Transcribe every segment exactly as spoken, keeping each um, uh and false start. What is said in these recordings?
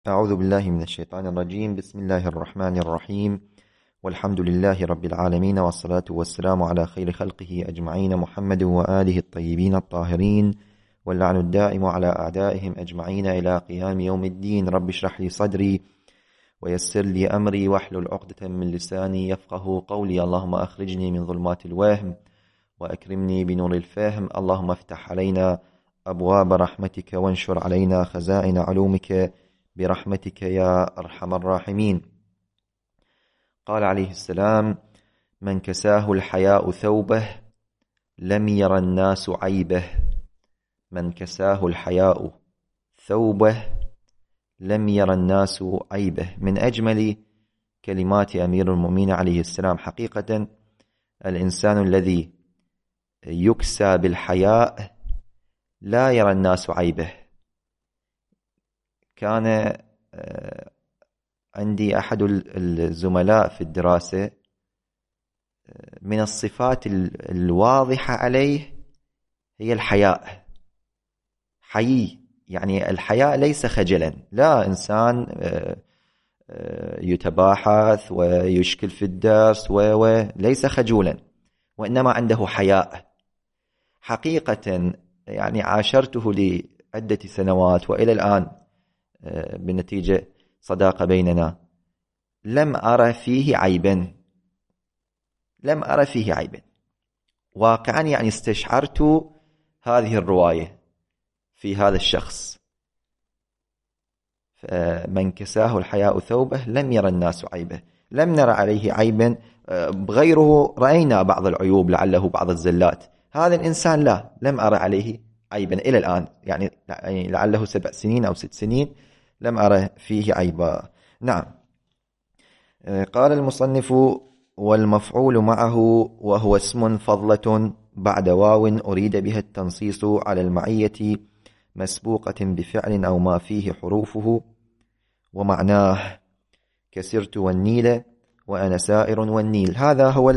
أعوذ بالله من الشيطان الرجيم. بسم الله الرحمن الرحيم، والحمد لله رب العالمين، والصلاة والسلام على خير خلقه أجمعين، محمد وآله الطيبين الطاهرين، واللعن الدائم على أعدائهم أجمعين إلى قيام يوم الدين. رب اشرح لي صدري ويسر لي أمري واحلل عقدة من لساني يفقه قولي. اللهم أخرجني من ظلمات الوهم وأكرمني بنور الفهم. اللهم افتح علينا أبواب رحمتك وانشر علينا خزائن علومك برحمتك يا أرحم الراحمين. قال عليه السلام: من كساه الحياء ثوبه لم ير الناس عيبه. من كساه الحياء ثوبه لم ير الناس عيبه. من أجمل كلمات أمير المؤمنين عليه السلام. حقيقة الإنسان الذي يكسى بالحياء لا يرى الناس عيبه. كان عندي أحد الزملاء في الدراسة من الصفات الواضحة عليه هي الحياء. حيي، يعني الحياء ليس خجلا، لا، إنسان يتباحث ويشكل في الدرس وليس خجولا، وإنما عنده حياء. حقيقة يعني عاشرته لعدة سنوات وإلى الآن بنتيجة صداقة بيننا، لم أرى فيه عيبا، لم أرى فيه عيبا واقعا. يعني استشعرت هذه الرواية في هذا الشخص. من كساه الحياء ثوبه لم يرى الناس عيبه. لم نرى عليه عيبا. بغيره رأينا بعض العيوب، لعله بعض الزلات. هذا الإنسان لا، لم أرى عليه عيبا إلى الآن، يعني لعله سبع سنين أو ست سنين لم أرى فيه عيبا. نعم. قال المصنف: والمفعول معه وهو اسم فضلة بعد واو أريد بها التنصيص على المعية مسبوقة بفعل أو ما فيه حروفه، ومعناه كسرت والنيل وأنا سائر والنيل. هذا هو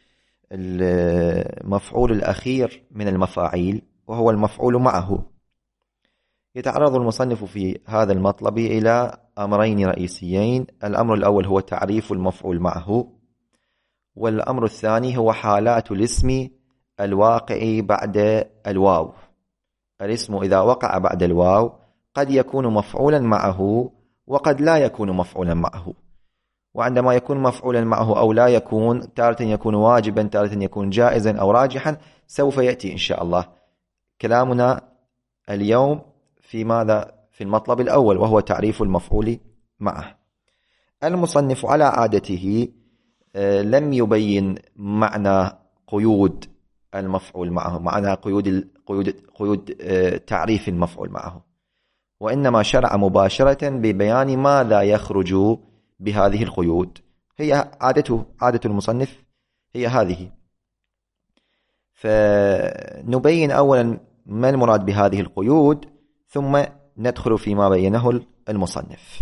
المفعول الأخير من المفاعيل، وهو المفعول معه. يتعرض المصنف في هذا المطلب إلى أمرين رئيسيين. الأمر الأول هو تعريف المفعول معه، والأمر الثاني هو حالات الاسم الواقع بعد الواو. الاسم إذا وقع بعد الواو قد يكون مفعولا معه وقد لا يكون مفعولا معه. وعندما يكون مفعولا معه أو لا يكون، تارة يكون واجبا، تارة يكون جائزا أو راجحا، سوف يأتي إن شاء الله كلامنا اليوم في ماذا؟ في المطلب الأول، وهو تعريف المفعول معه. المصنف على عادته لم يبين معنى قيود المفعول معه، معنى قيود قيود قيود تعريف المفعول معه، وإنما شرع مباشرة ببيان ماذا يخرج بهذه القيود. هي عادته، عادة المصنف هي هذه. فنبين أولا ما المراد بهذه القيود، ثم ندخل فيما بينه المصنف.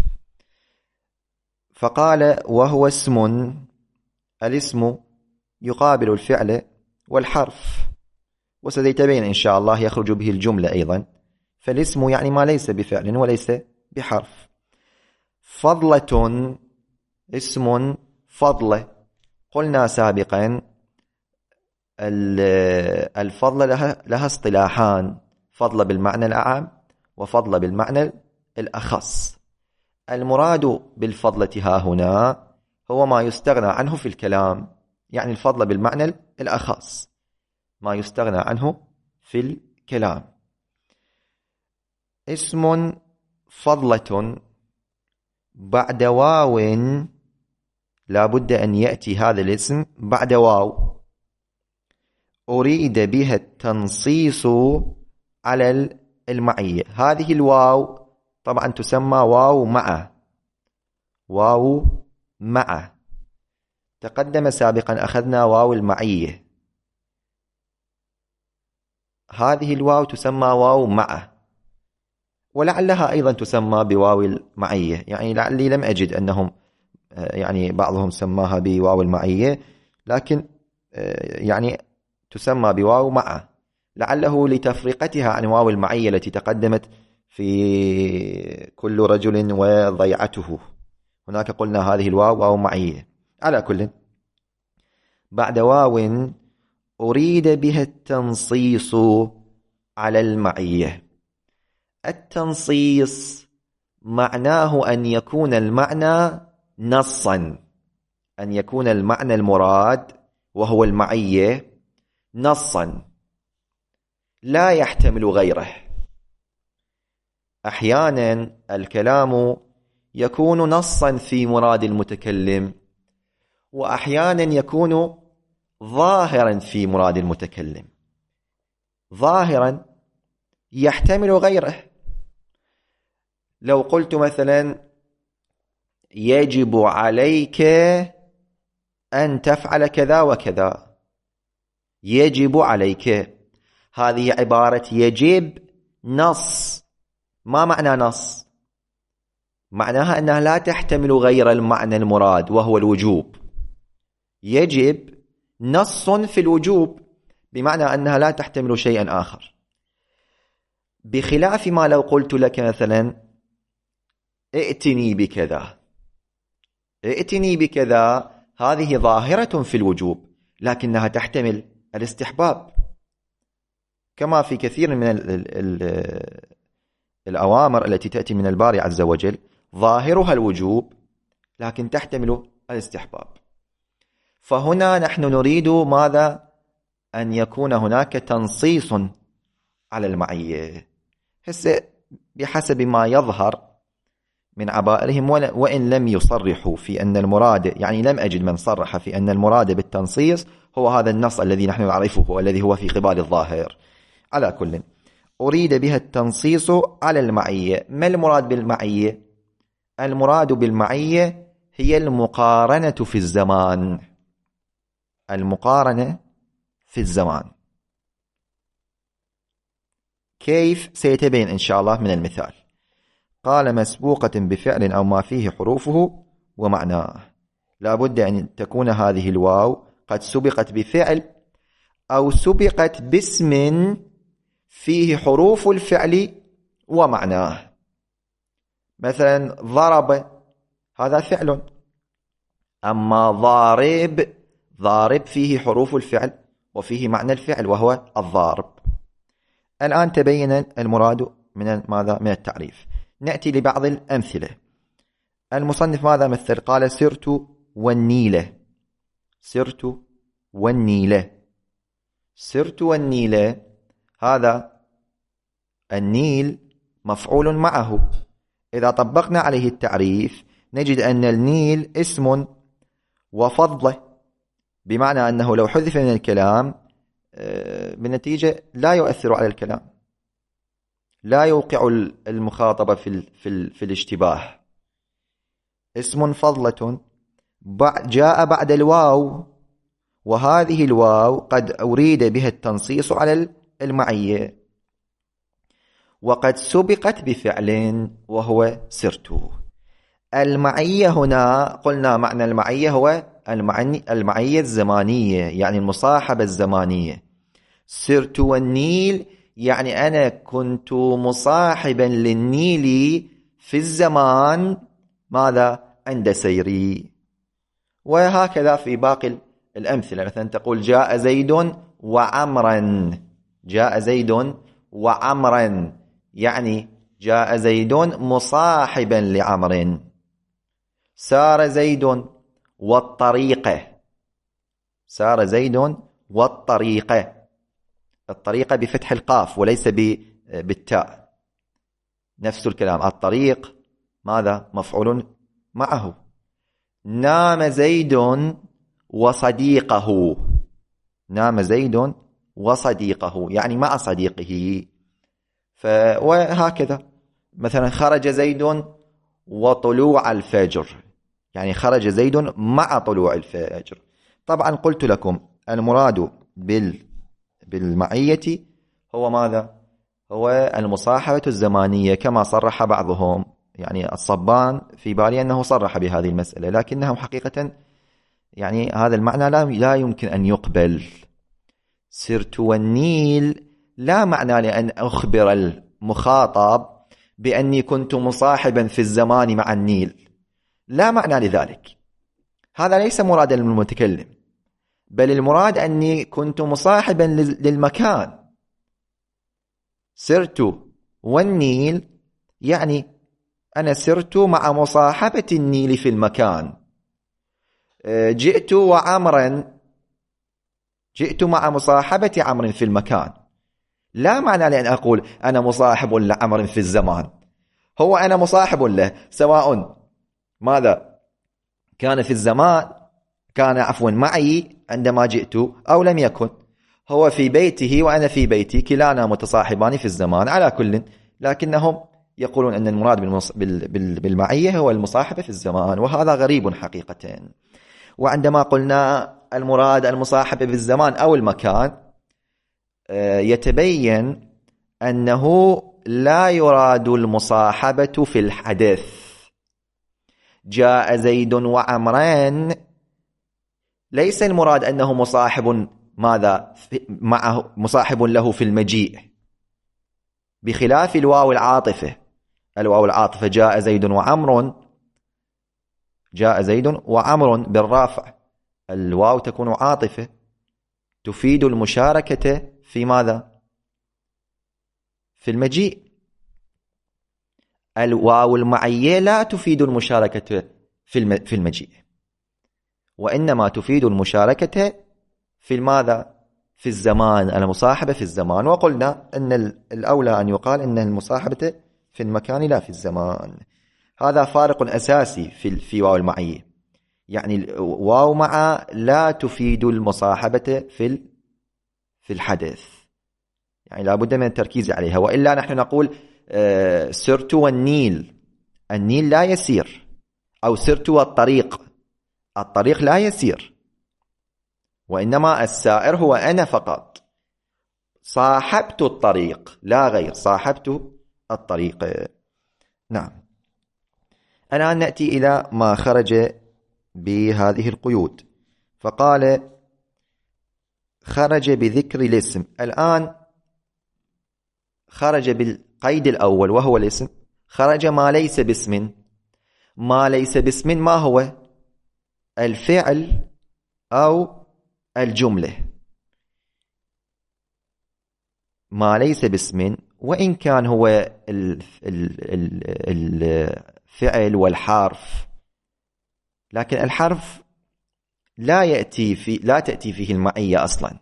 فقال: وهو اسم. الاسم يقابل الفعل والحرف، وسيتبين إن شاء الله يخرج به الجملة أيضا. فالاسم يعني ما ليس بفعل وليس بحرف. فضلة، اسم فضلة. قلنا سابقا الفضل لها, لها اصطلاحان: فضل بالمعنى الأعم وفضل بالمعنى الأخص. المراد بالفضلة ها هنا هو ما يستغنى عنه في الكلام، يعني الفضل بالمعنى الأخص ما يستغنى عنه في الكلام. اسم فضلة بعد واو، لا بد أن يأتي هذا الاسم بعد واو أريد بها التنصيص على المعية. هذه الواو طبعا تسمى واو مع، واو مع. تقدم سابقا أخذنا واو المعية، هذه الواو تسمى واو مع، ولعلها أيضا تسمى بواو المعية. يعني لعلي لم أجد أنهم يعني بعضهم سماها بواو المعية، لكن يعني تسمى بواو مع، لعله لتفرقتها عن واو المعية التي تقدمت في كل رجل وضيعته. هناك قلنا هذه الواو واو معية. على كل، بعد واو أريد بها التنصيص على المعية. التنصيص معناه أن يكون المعنى نصا، أن يكون المعنى المراد وهو المعية نصا لا يحتمل غيره. أحيانا الكلام يكون نصا في مراد المتكلم، وأحيانا يكون ظاهرا في مراد المتكلم. ظاهرا يحتمل غيره. لو قلت مثلا يجب عليك أن تفعل كذا وكذا، يجب عليك، هذه عبارة يجب نص. ما معنى نص؟ معناها أنها لا تحتمل غير المعنى المراد وهو الوجوب. يجب نص في الوجوب، بمعنى أنها لا تحتمل شيئا آخر، بخلاف ما لو قلت لك مثلا ائتني بكذا. ائتني بكذا هذه ظاهرة في الوجوب، لكنها تحتمل الاستحباب، كما في كثير من ال ال ال الأوامر التي تأتي من الباري عز وجل ظاهرها الوجوب لكن تحتمل الاستحباب. فهنا نحن نريد ماذا؟ أن يكون هناك تنصيص على المعية. هسه بحسب ما يظهر من عبائرهم، وإن لم يصرحوا في أن المراد، يعني لم أجد من صرح في أن المراد بالتنصيص هو هذا النص الذي نحن نعرفه والذي هو في قبال الظاهر. على كل، أريد بها التنصيص على المعية. ما المراد بالمعية؟ المراد بالمعية هي المقارنة في الزمان. المقارنة في الزمان كيف؟ سيتبين إن شاء الله من المثال. قال مسبوقة بفعل أو ما فيه حروفه ومعناه. لا بد أن تكون هذه الواو قد سبقت بفعل أو سبقت باسم فيه حروف الفعل ومعناه. مثلا ضرب هذا فعل، أما ضارب، ضارب فيه حروف الفعل وفيه معنى الفعل وهو الضارب. الآن تبين المراد من ماذا؟ من التعريف. نأتي لبعض الأمثلة. المصنف ماذا مثل؟ قال سرت والنيلة. سرت والنيلة. سرت والنيلة، هذا النيل مفعول معه. إذا طبقنا عليه التعريف نجد أن النيل اسم وفضله، بمعنى أنه لو حذف من الكلام بالنتيجة لا يؤثر على الكلام، لا يوقع المخاطبة في ال في, ال في الاشتباه. اسم فضلة جاء بعد الواو، وهذه الواو قد أريد بها التنصيص على المعية، وقد سبقت بفعل وهو سرت. المعية هنا قلنا معنى المعية هو المعية الزمانية، يعني المصاحبة الزمانية. سرت والنيل يعني أنا كنت مصاحبا للنيل في الزمان ماذا؟ عند سيري. وهكذا في باقي الأمثلة. مثلا تقول جاء زيد وعمرا. جاء زيد وعمرا يعني جاء زيد مصاحبا لعمر. سار زيد والطريقة. سار زيد والطريقة. الطريقة بفتح القاف وليس بالتاء. نفس الكلام. الطريق ماذا؟ مفعول معه. نام زيد وصديقه. نام زيد وصديقه يعني مع صديقه. ف... وهكذا. مثلا خرج زيد وطلوع الفجر يعني خرج زيد مع طلوع الفجر. طبعا قلت لكم المراد بال... بالمعية هو ماذا؟ هو المصاحبة الزمانية، كما صرح بعضهم. يعني الصبان في بالي أنه صرح بهذه المسألة، لكنه حقيقة يعني هذا المعنى لا, لا يمكن أن يقبل. سرت والنيل لا معنى لأن أخبر المخاطب بأني كنت مصاحبا في الزمان مع النيل، لا معنى لذلك، هذا ليس مرادا للمتكلم، بل المراد أني كنت مصاحبا للمكان. سرت والنيل يعني أنا سرت مع مصاحبة النيل في المكان. جئت وعمرا، جئت مع مصاحبة عمرو في المكان، لا معنى لأن أقول أنا مصاحب لعمر في الزمان. هو أنا مصاحب له سواء ماذا كان في الزمان، كان عفوا معي عندما جئت أو لم يكن، هو في بيته وأنا في بيتي، كلانا متصاحبان في الزمان على كل، لكنهم يقولون أن المراد بالمص... بال... بال... بالمعية هو المصاحبة في الزمان، وهذا غريب حقيقة. وعندما قلنا المراد المصاحبة بالزمان أو المكان، يتبين أنه لا يراد المصاحبة في الحدث. جاء زيد وعمران، ليس المراد أنه مصاحب ماذا معه، مصاحب له في المجيء، بخلاف الواو العاطفة. الواو العاطفة جاء زيد وعمر، جاء زيد وعمر بالرافع، الواو تكون عاطفة تفيد المشاركة في ماذا؟ في المجيء. الواو المعية لا تفيد المشاركة في المجيء، وإنما تفيد المشاركة في الماذا؟ في الزمان، المصاحبة في الزمان. وقلنا أن الأولى أن يقال أن المصاحبة في المكان لا في الزمان. هذا فارق أساسي في في واو المعية، يعني واو مع لا تفيد المصاحبة في في الحدث، يعني لا بد من التركيز عليها، وإلا نحن نقول آه سرت والنيل، النيل لا يسير، أو سرت والطريق، الطريق لا يسير، وإنما السائر هو أنا فقط. صاحبت الطريق لا غير، صاحبت الطريق. نعم. الآن نأتي إلى ما خرج بهذه القيود، فقال خرج بذكر الاسم. الآن خرج بالقيد الأول وهو الاسم، خرج ما ليس باسم. ما ليس باسم ما هو؟ الفعل أو الجملة. ما ليس باسم، وإن كان هو الفعل والحرف، لكن الحرف لا يأتي في لا تأتي فيه المعية أصلا.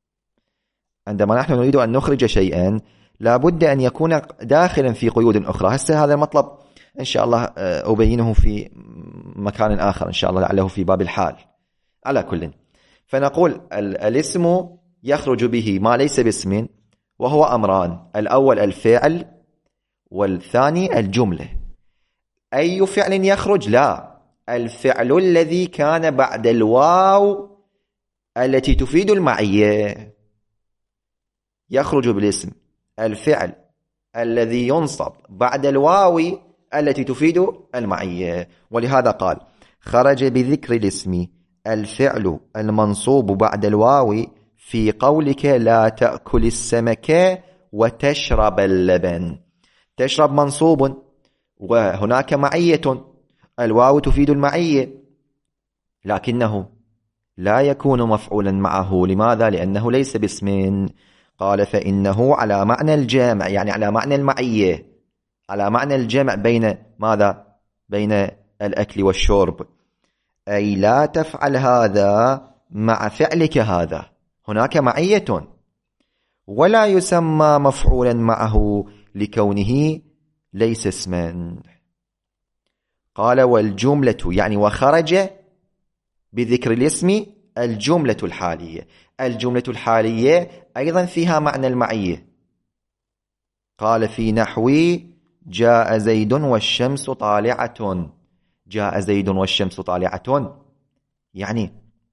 عندما نحن نريد أن نخرج شيئا لا بد أن يكون داخلا في قيود أخرى. هسه هذا المطلب إن شاء الله أبينه في مكان آخر إن شاء الله، لعله في باب الحال. على كل، فنقول الاسم يخرج به ما ليس باسم، وهو أمران: الأول الفعل، والثاني الجملة. أي فعل يخرج؟ لا، الفعل الذي كان بعد الواو التي تفيد المعية يخرج بالاسم. الفعل الذي ينصب بعد الواو التي تفيد المعية. ولهذا قال خرج بذكر الاسم الفعل المنصوب بعد الواو في قولك لا تأكل السمك وتشرب اللبن. تشرب منصوب، وهناك معية، الواو تفيد المعية، لكنه لا يكون مفعولا معه. لماذا؟ لأنه ليس باسم. قال فإنه على معنى الجمع، يعني على معنى المعية، على معنى الجمع بين ماذا؟ بين الأكل والشرب، أي لا تفعل هذا مع فعلك هذا، هناك معية، ولا يسمى مفعولا معه لكونه ليس اسما. قال والجملة، يعني وخرج بذكر الاسم الجملة الحالية. الجملة الحالية أيضا فيها معنى المعية. قال في نحوي جاء زيد والشمس طالعة. جاء زيد والشمس طالعة يعني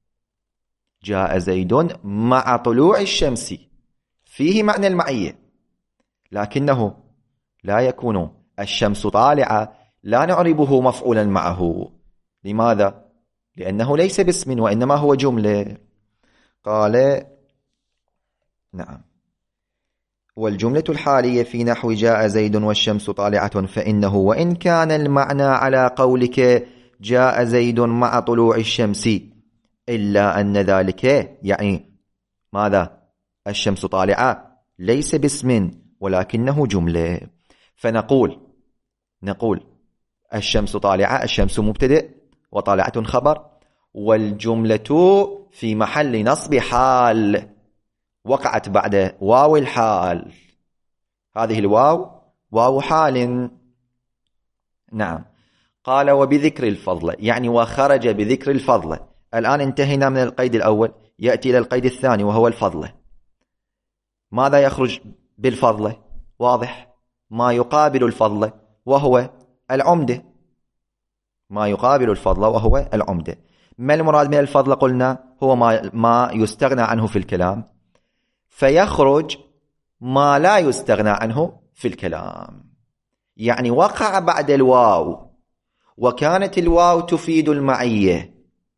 جاء زيد مع طلوع الشمس، فيه معنى المعية، لكنه لا يكون الشمس طالعة، لا نعربه مفعولا معه. لماذا؟ لأنه ليس باسم، وإنما هو جملة. قال نعم. والجملة الحالية في نحو جاء زيد والشمس طالعة فإنه وإن كان المعنى على قولك جاء زيد مع طلوع الشمس إلا أن ذلك يعني ماذا؟ الشمس طالعة ليس باسم ولكنه جملة. فنقول نقول الشمس طالعة، الشمس مبتدئ وطالعة خبر، والجملة في محل نصب حال وقعت بعد واو الحال. هذه الواو واو حال. نعم. قال وبذكر الفضل يعني وخرج بذكر الفضل. الآن انتهينا من القيد الأول، يأتي إلى القيد الثاني وهو الفضل. ماذا يخرج بالفضل؟ واضح، ما يقابل الفضل وهو العمدة. ما يقابل الفضل وهو العمدة. ما المراد من الفضل؟ قلنا هو ما, ما يستغنى عنه في الكلام، فيخرج ما لا يستغنى عنه في الكلام. يعني وقع بعد الواو وكانت الواو تفيد المعية،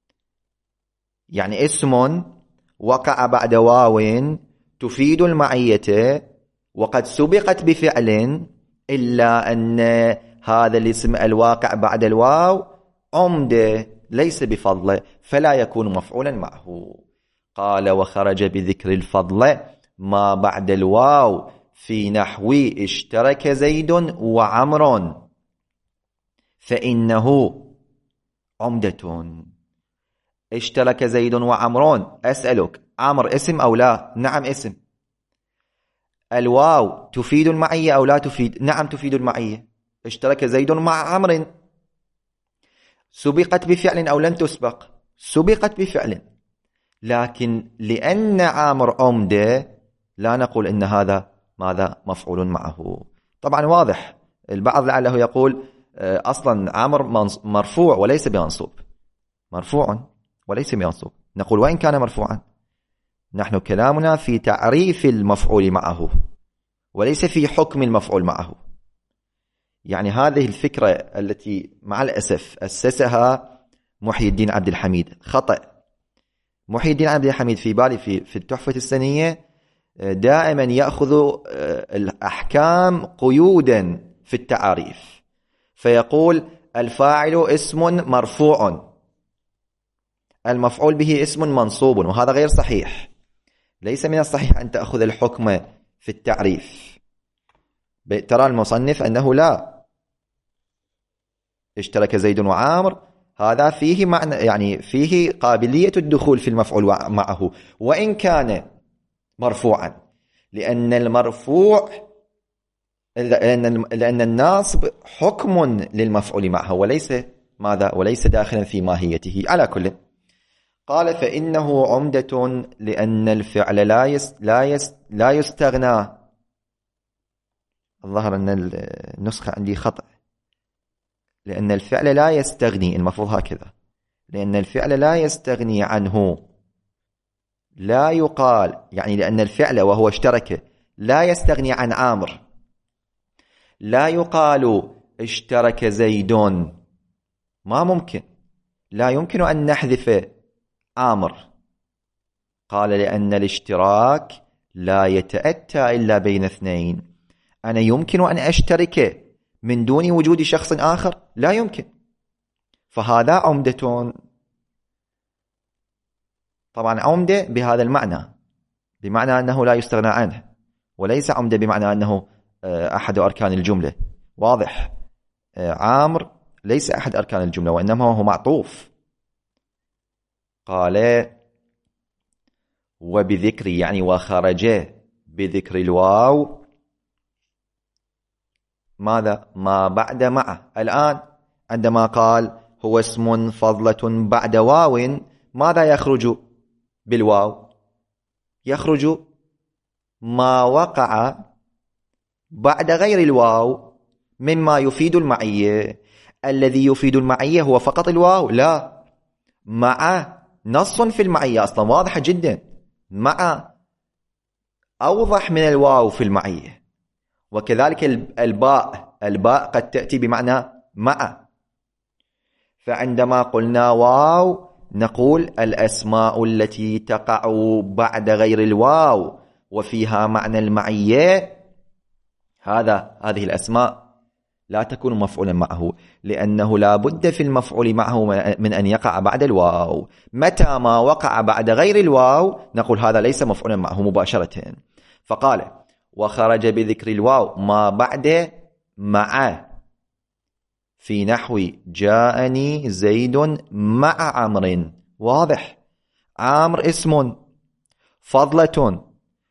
يعني اسم وقع بعد واو تفيد المعية وقد سبقت بفعل، إلا أن هذا الاسم الواقع بعد الواو عمدة ليس بفضل فلا يكون مفعولا معه. قال وخرج بذكر الفضل ما بعد الواو في نحو اشترك زيد وعمر فإنه عمدة. اشترك زيد وعمر، أسألك عمر اسم أو لا؟ نعم اسم. الواو تفيد المعية أو لا تفيد؟ نعم تفيد المعية. اشترك زيد مع عمر. سبقت بفعل أو لم تسبق؟ سبقت بفعل، لكن لأن عامر عمدة لا نقول إن هذا ماذا مفعول معه. طبعا واضح. البعض لعله يقول أصلا عامر مرفوع وليس بمنصوب. مرفوع وليس بمنصوب. نقول وإن كان مرفوعا، نحن كلامنا في تعريف المفعول معه وليس في حكم المفعول معه. يعني هذه الفكرة التي مع الأسف أسسها محي الدين عبد الحميد خطأ. محي الدين عبد الحميد في بالي في في التحفة السنية دائما يأخذ الأحكام قيودا في التعاريف، فيقول الفاعل اسم مرفوع، المفعول به اسم منصوب، وهذا غير صحيح. ليس من الصحيح أن تأخذ الحكم في التعريف. ترى المصنف أنه لا، اشترك زيد وعامر هذا فيه معنى، يعني فيه قابلية الدخول في المفعول معه وإن كان مرفوعا، لأن المرفوع لأن لأن الناصب حكم للمفعول معه وليس ماذا وليس داخلا في ماهيته. على كل قال فإنه عمدة لأن الفعل لا يس لا يس لا يستغنى. الظاهر أن النسخة عندي خطأ. لأن الفعل لا يستغني، المفروض هكذا، لأن الفعل لا يستغني عنه. لا يقال يعني لأن الفعل وهو اشترك لا يستغني عن عامر. لا يقال اشترك زيد، ما ممكن، لا يمكن أن نحذف عامر. قال لأن الاشتراك لا يتأتى إلا بين اثنين. أنا يمكن أن أشترك من دون وجود شخص آخر؟ لا يمكن. فهذا عمدة. طبعا عمدة بهذا المعنى، بمعنى أنه لا يستغنى عنه، وليس عمدة بمعنى أنه أحد أركان الجملة. واضح. عامر ليس أحد أركان الجملة وإنما هو معطوف. قال وبذكر يعني وخرج بذكر الواو ماذا؟ ما بعد مع. الآن عندما قال هو اسم فضلة بعد واو، ماذا يخرج بالواو؟ يخرج ما وقع بعد غير الواو مما يفيد المعية. الذي يفيد المعية هو فقط الواو؟ لا، مع نص في المعية أصلا واضحة جدا، مع أوضح من الواو في المعية. وكذلك الباء، الباء قد تأتي بمعنى مع. فعندما قلنا واو نقول الأسماء التي تقع بعد غير الواو وفيها معنى المعية، هذا هذه الأسماء لا تكون مفعولا معه، لأنه لا بد في المفعول معه من أن يقع بعد الواو. متى ما وقع بعد غير الواو نقول هذا ليس مفعولا معه مباشرة. فقال وخرج بذكر الواو ما بعد مع، في نحو جاءني زيد مع عمرو. واضح، عمرو اسم، فضلة،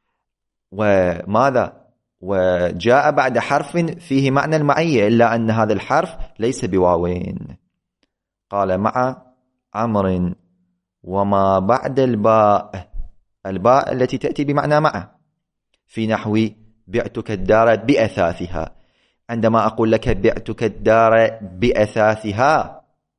وماذا؟ وجاء بعد حرف فيه معنى المعية، إلا أن هذا الحرف ليس بواوين. قال مع عمرو وما بعد الباء، الباء التي تأتي بمعنى مع، في نحو بعتك الدار بأثاثها. عندما أقول لك بعتك الدار بأثاثها،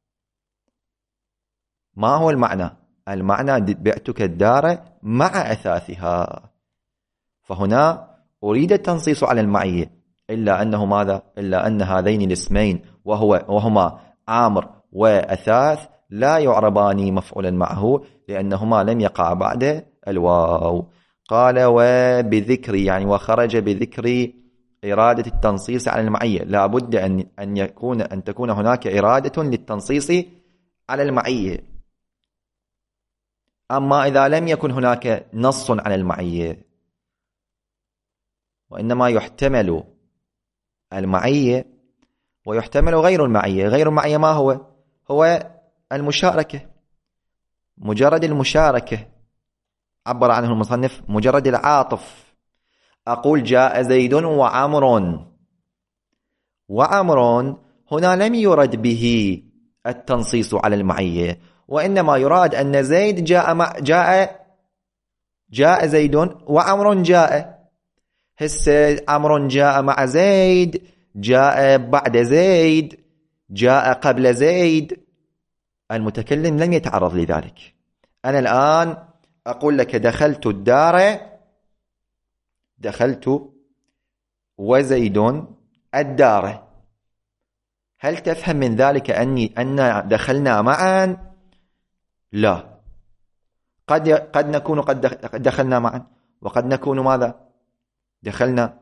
ما هو المعنى؟ المعنى بعتك الدار مع أثاثها. فهنا أريد التنصيص على المعية، إلا أنه ماذا؟ إلا أن هذين الاسمين وهو وهما عامر وأثاث لا يعربان مفعولا معه، لأنهما لم يقع بعد الواو. قال وبذكر، يعني وخرج بذكر إرادة التنصيص على المعية. لا بد أن أن يكون أن تكون هناك إرادة للتنصيص على المعية. أما إذا لم يكن هناك نص على المعية وإنما يحتمل المعية ويحتمل غير المعية، غير المعية ما هو؟ هو المشاركة، مجرد المشاركة عبر عنه المصنف مجرد العاطف. أقول جاء زيد وعمر، وعمر هنا لم يرد به التنصيص على المعية، وإنما يراد أن زيد جاء مع جاء جاء زيد وعمر جاء. هسه عمر جاء مع زيد، جاء بعد زيد، جاء قبل زيد، المتكلم لم يتعرض لذلك. أنا الآن أقول لك دخلت الدار، دخلت وزيد الدار، هل تفهم من ذلك أني أن دخلنا معا؟ لا، قد قد نكون قد دخلنا معا، وقد نكون ماذا؟ دخلنا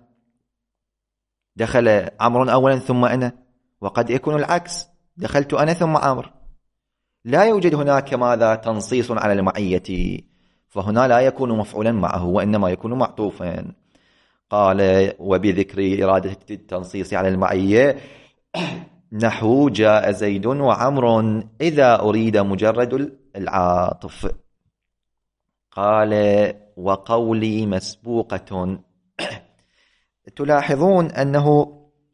دخل عمرو أولا ثم أنا، وقد يكون العكس، دخلت أنا ثم عمرو. لا يوجد هناك ماذا؟ تنصيص على المعية، فهنا لا يكون مفعولا معه وإنما يكون معطوفا. قال وبذكر إرادة التنصيص على المعية نحو جاء زيد وعمر إذا أريد مجرد العاطف. قال وقولي مسبوقة. تلاحظون أنه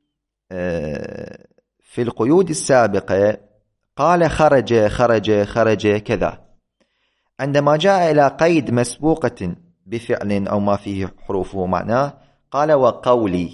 في القيود السابقة قال خرج خرج خرج كذا، عندما جاء إلى قيد مسبوقة بفعل أو ما فيه حروفه معناه قال وقولي،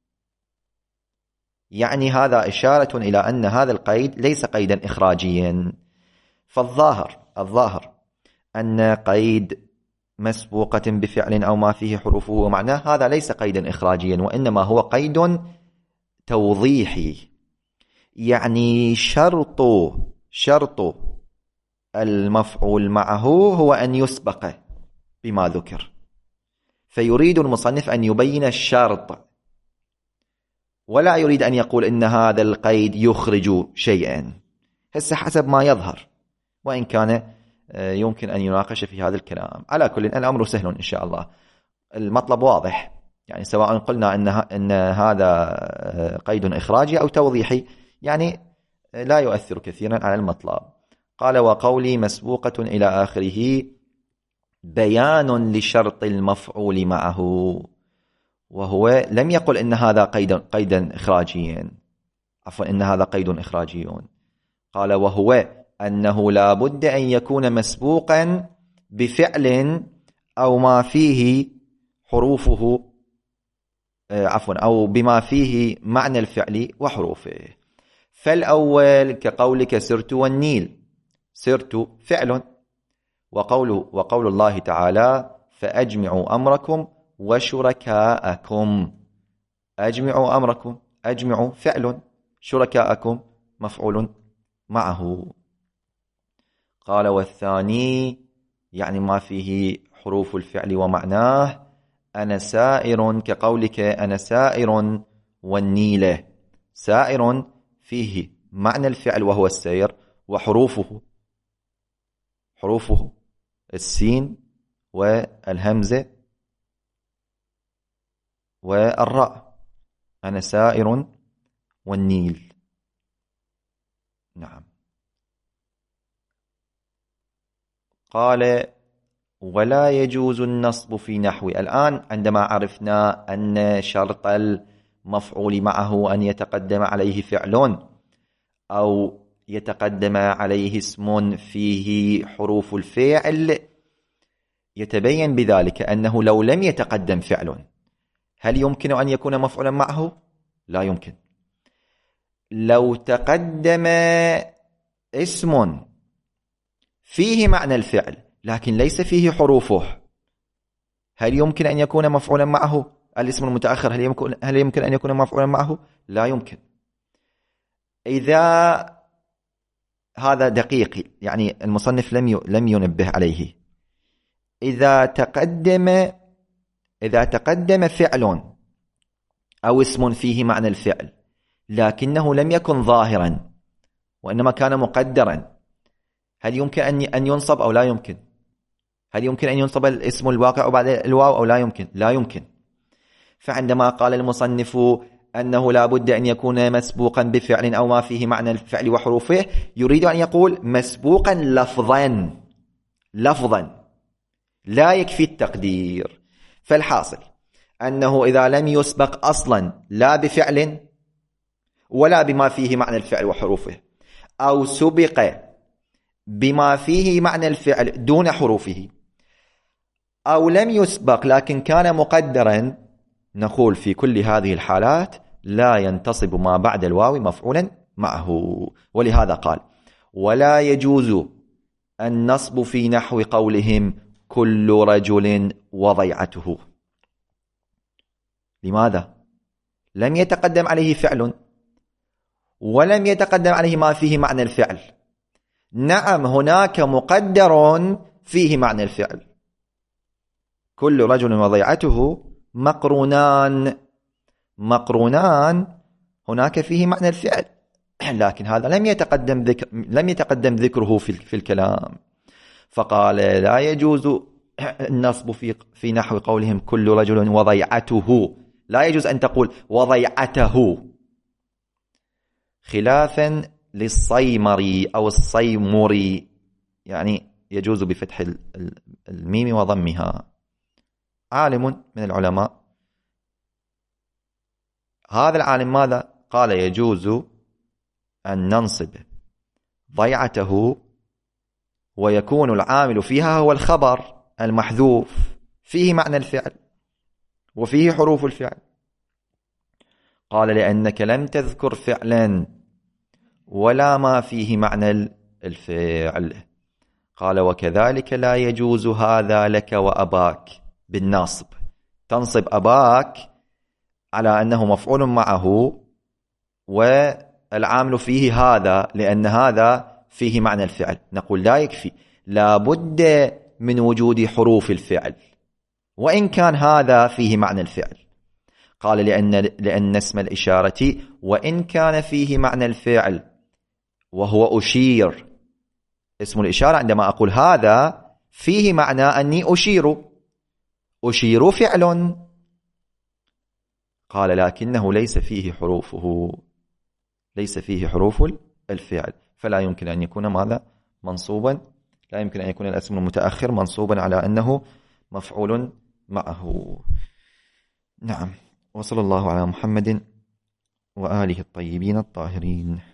يعني هذا إشارة إلى أن هذا القيد ليس قيدا إخراجيا. فالظاهر الظاهر أن قيد مسبوقة بفعل أو ما فيه حروفه ومعناه هذا ليس قيدا إخراجيا، وإنما هو قيد توضيحي. يعني شرط شرط المفعول معه هو أن يسبق بما ذكر، فيريد المصنف أن يبين الشرط، ولا يريد أن يقول إن هذا القيد يخرج شيئا. هسه حسب ما يظهر، وإن كان يمكن أن يناقش في هذا الكلام. على كل الأمر سهل إن شاء الله، المطلب واضح، يعني سواء قلنا إن, إن هذا قيد إخراجي أو توضيحي يعني لا يؤثر كثيرا على المطلب. قال وقولي مسبوقة إلى آخره بيان لشرط المفعول معه، وهو لم يقل إن هذا قيد قيدا إخراجيا، عفوا إن هذا قيد إخراجي. قال وهو أنه لا بد أن يكون مسبوقا بفعل أو ما فيه حروفه عفوا أو بما فيه معنى الفعل وحروفه. فالأول كقولك سرت والنيل، سرت فعل، وقول وقول الله تعالى فأجمعوا أمركم وشركاءكم، أجمعوا أمركم، أجمعوا فعل، شركاءكم مفعول معه. قال والثاني يعني ما فيه حروف الفعل ومعناه أنا سائر، كقولك أنا سائر والنيل. سائر فيه معنى الفعل وهو السير، وحروفه حروفه السين والهمزة والراء. أنا سائر والنيل. نعم. قال ولا يجوز النصب في نحو. الآن عندما عرفنا أن شرط المفعول معه أن يتقدم عليه فعل أو يتقدم عليه اسم فيه حروف الفعل، يتبين بذلك أنه لو لم يتقدم فعل هل يمكن أن يكون مفعولا معه؟ لا يمكن. لو تقدم اسم فيه معنى الفعل لكن ليس فيه حروفه، هل يمكن أن يكون مفعولا معه؟ الاسم المتأخر هل يمكن, هل يمكن أن يكون مفعولا معه؟ لا يمكن. إذا هذا دقيق، يعني المصنف لم لم ينبه عليه. إذا تقدم إذا تقدم فعل أو اسم فيه معنى الفعل لكنه لم يكن ظاهرا وإنما كان مقدرا، هل يمكن أن ينصب أو لا يمكن؟ هل يمكن أن ينصب الاسم الواقع بعد الواو أو لا يمكن؟ لا يمكن. فعندما قال المصنف أنه لا بد أن يكون مسبوقا بفعل أو ما فيه معنى الفعل وحروفه، يريد أن يقول مسبوقا لفظا لفظا، لا يكفي التقدير. فالحاصل أنه إذا لم يسبق أصلا لا بفعل ولا بما فيه معنى الفعل وحروفه، أو سبق بما فيه معنى الفعل دون حروفه، أو لم يسبق لكن كان مقدرا، نقول في كل هذه الحالات لا ينتصب ما بعد الواو مفعولا معه. ولهذا قال ولا يجوز النصب في نحو قولهم كل رجل وضيعته. لماذا؟ لم يتقدم عليه فعل ولم يتقدم عليه ما فيه معنى الفعل. نعم هناك مقدر فيه معنى الفعل، كل رجل وضيعته مقرونان مقرونان هناك فيه معنى الفعل، لكن هذا لم يتقدم ذكر لم يتقدم ذكره في في الكلام. فقال لا يجوز النصب في في نحو قولهم كل رجل وضيعته، لا يجوز أن تقول وضيعته، خلافا للصيمري أو الصيمري، يعني يجوز بفتح الميم وضمها. عالم من العلماء، هذا العالم ماذا قال؟ يجوز أن ننصب ضيعته ويكون العامل فيها هو الخبر المحذوف فيه معنى الفعل وفيه حروف الفعل. قال لأنك لم تذكر فعلا ولا ما فيه معنى الفعل. قال وكذلك لا يجوز هذا لك وأباك بالنصب، تنصب أباك على أنه مفعول معه والعامل فيه هذا لأن هذا فيه معنى الفعل. نقول لا يكفي، لا بد من وجود حروف الفعل وإن كان هذا فيه معنى الفعل. قال لأن, لأن اسم الإشارة وإن كان فيه معنى الفعل وهو أشير، اسم الإشارة عندما أقول هذا فيه معنى أني أشير أشير فعل. قال لكنه ليس فيه حروفه ليس فيه حروف الفعل، فلا يمكن أن يكون ماذا منصوبا، لا يمكن أن يكون الاسم المتأخر منصوبا على أنه مفعول معه. نعم. وصلى الله على محمد وآله الطيبين الطاهرين.